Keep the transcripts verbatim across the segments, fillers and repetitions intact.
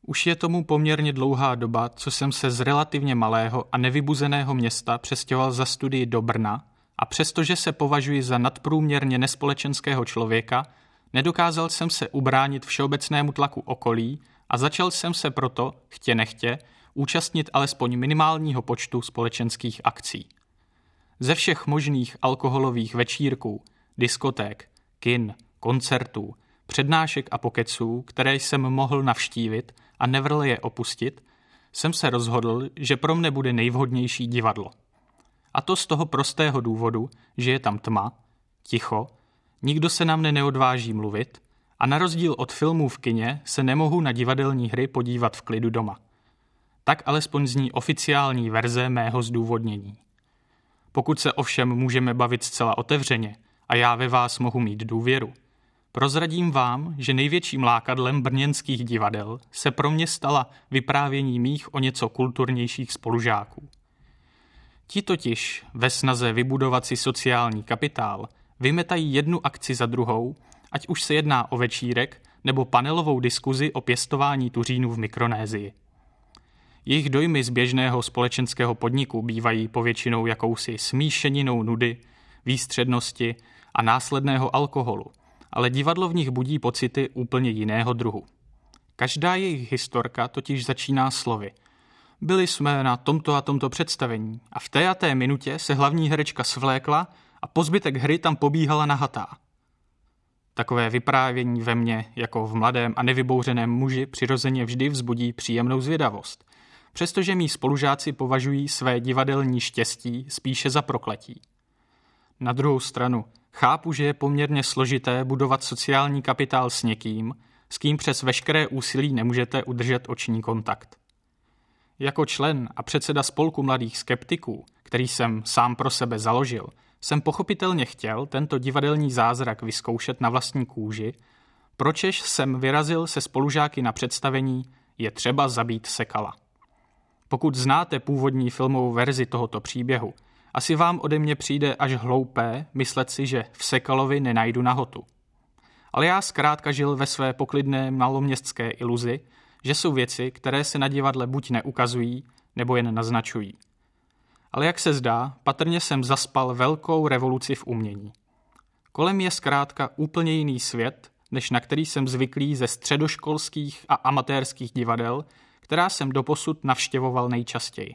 Už je tomu poměrně dlouhá doba, co jsem se z relativně malého a nevybuzeného města přestěhoval za studii do Brna a přestože se považuji za nadprůměrně nespolečenského člověka, nedokázal jsem se ubránit všeobecnému tlaku okolí a začal jsem se proto, chtě nechtě, účastnit alespoň minimálního počtu společenských akcí. Ze všech možných alkoholových večírků, diskoték, kin, koncertů, přednášek a pokeců, které jsem mohl navštívit a nevrle je opustit, jsem se rozhodl, že pro mne bude nejvhodnější divadlo. A to z toho prostého důvodu, že je tam tma, ticho, nikdo se na mne neodváží mluvit a na rozdíl od filmů v kině se nemohu na divadelní hry podívat v klidu doma. Tak alespoň zní oficiální verze mého zdůvodnění. Pokud se ovšem můžeme bavit zcela otevřeně a já ve vás mohu mít důvěru, prozradím vám, že největším lákadlem brněnských divadel se pro mě stala vyprávění mých o něco kulturnějších spolužáků. Ti totiž ve snaze vybudovat si sociální kapitál vymetají jednu akci za druhou, ať už se jedná o večírek nebo panelovou diskuzi o pěstování tuřínů v Mikronésii. Jejich dojmy z běžného společenského podniku bývají povětšinou jakousi smíšeninou nudy, výstřednosti a následného alkoholu, ale divadlo v nich budí pocity úplně jiného druhu. Každá jejich historka totiž začíná slovy. Byli jsme na tomto a tomto představení a v té a té minutě se hlavní herečka svlékla a po zbytek hry tam pobíhala nahatá. Takové vyprávění ve mně, jako v mladém a nevybouřeném muži, přirozeně vždy vzbudí příjemnou zvědavost, přestože mí spolužáci považují své divadelní štěstí spíše za prokletí. Na druhou stranu, chápu, že je poměrně složité budovat sociální kapitál s někým, s kým přes veškeré úsilí nemůžete udržet oční kontakt. Jako člen a předseda spolku mladých skeptiků, který jsem sám pro sebe založil, jsem pochopitelně chtěl tento divadelní zázrak vyzkoušet na vlastní kůži, pročež jsem vyrazil se spolužáky na představení Je třeba zabít Sekala. Pokud znáte původní filmovou verzi tohoto příběhu, asi vám ode mě přijde až hloupé myslet si, že v Sekalovi nenajdu nahotu. Ale já zkrátka žil ve své poklidné maloměstské iluzi, že jsou věci, které se na divadle buď neukazují, nebo jen naznačují. Ale jak se zdá, patrně jsem zaspal velkou revoluci v umění. Kolem je zkrátka úplně jiný svět, než na který jsem zvyklý ze středoškolských a amatérských divadel, která jsem doposud navštěvoval nejčastěji.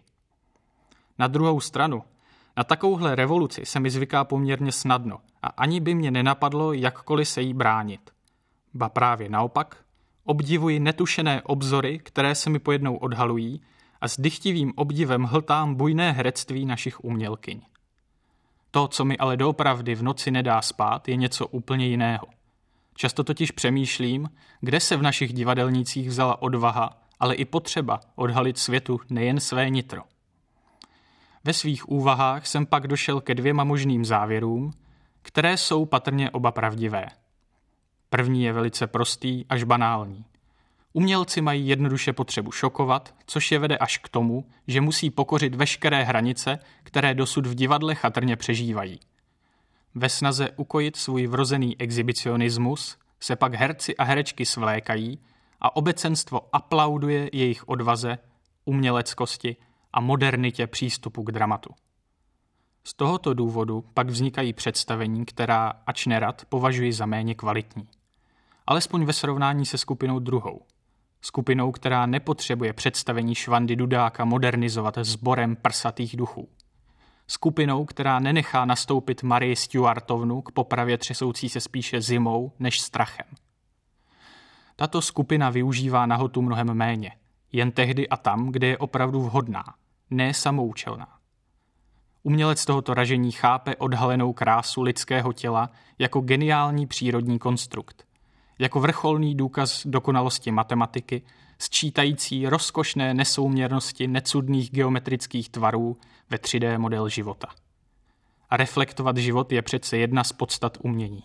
Na druhou stranu, na takovouhle revoluci se mi zvyká poměrně snadno a ani by mě nenapadlo jakkoliv se jí bránit. Ba právě naopak, obdivuji netušené obzory, které se mi pojednou odhalují a s dychtivým obdivem hltám bujné herectví našich umělkyň. To, co mi ale doopravdy v noci nedá spát, je něco úplně jiného. Často totiž přemýšlím, kde se v našich divadelnících vzala odvaha, ale i potřeba odhalit světu nejen své nitro. Ve svých úvahách jsem pak došel ke dvěma možným závěrům, které jsou patrně oba pravdivé. První je velice prostý až banální. Umělci mají jednoduše potřebu šokovat, což je vede až k tomu, že musí pokořit veškeré hranice, které dosud v divadle chatrně přežívají. Ve snaze ukojit svůj vrozený exhibicionismus se pak herci a herečky svlékají a obecenstvo aplauduje jejich odvaze, uměleckosti a modernitě přístupu k dramatu. Z tohoto důvodu pak vznikají představení, která, ač nerad, považuji za méně kvalitní. Alespoň ve srovnání se skupinou druhou. Skupinou, která nepotřebuje představení Švandy Dudáka modernizovat sborem prsatých duchů. Skupinou, která nenechá nastoupit Marii Stuartovnu k popravě třesoucí se spíše zimou než strachem. Tato skupina využívá nahotu mnohem méně, jen tehdy a tam, kde je opravdu vhodná, ne samoučelná. Umělec tohoto ražení chápe odhalenou krásu lidského těla jako geniální přírodní konstrukt, jako vrcholný důkaz dokonalosti matematiky, sčítající rozkošné nesouměrnosti necudných geometrických tvarů ve tři dé model života. A reflektovat život je přece jedna z podstat umění.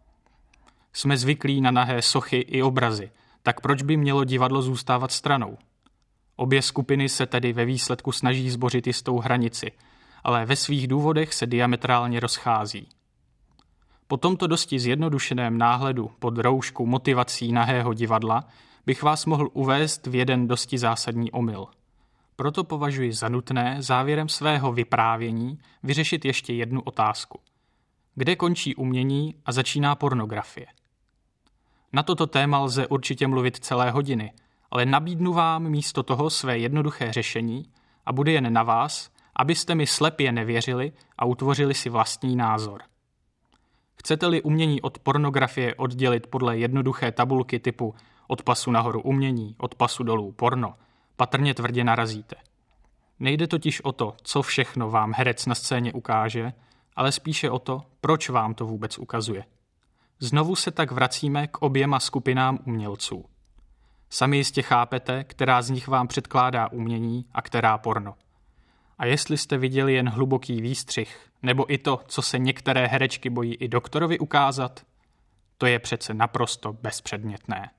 Jsme zvyklí na nahé sochy i obrazy, tak proč by mělo divadlo zůstávat stranou? Obě skupiny se tedy ve výsledku snaží zbořit jistou hranici, ale ve svých důvodech se diametrálně rozchází. Po tomto dosti zjednodušeném náhledu pod roušku motivací nahého divadla bych vás mohl uvést v jeden dosti zásadní omyl. Proto považuji za nutné závěrem svého vyprávění vyřešit ještě jednu otázku. Kde končí umění a začíná pornografie? Na toto téma lze určitě mluvit celé hodiny, ale nabídnu vám místo toho své jednoduché řešení a bude jen na vás, abyste mi slepě nevěřili a utvořili si vlastní názor. Chcete-li umění od pornografie oddělit podle jednoduché tabulky typu od pasu nahoru umění, od pasu dolů porno, patrně tvrdě narazíte. Nejde totiž o to, co všechno vám herec na scéně ukáže, ale spíše o to, proč vám to vůbec ukazuje. Znovu se tak vracíme k oběma skupinám umělců. Sami jistě chápete, která z nich vám předkládá umění a která porno. A jestli jste viděli jen hluboký výstřih, nebo i to, co se některé herečky bojí i doktorovi ukázat, to je přece naprosto bezpředmětné.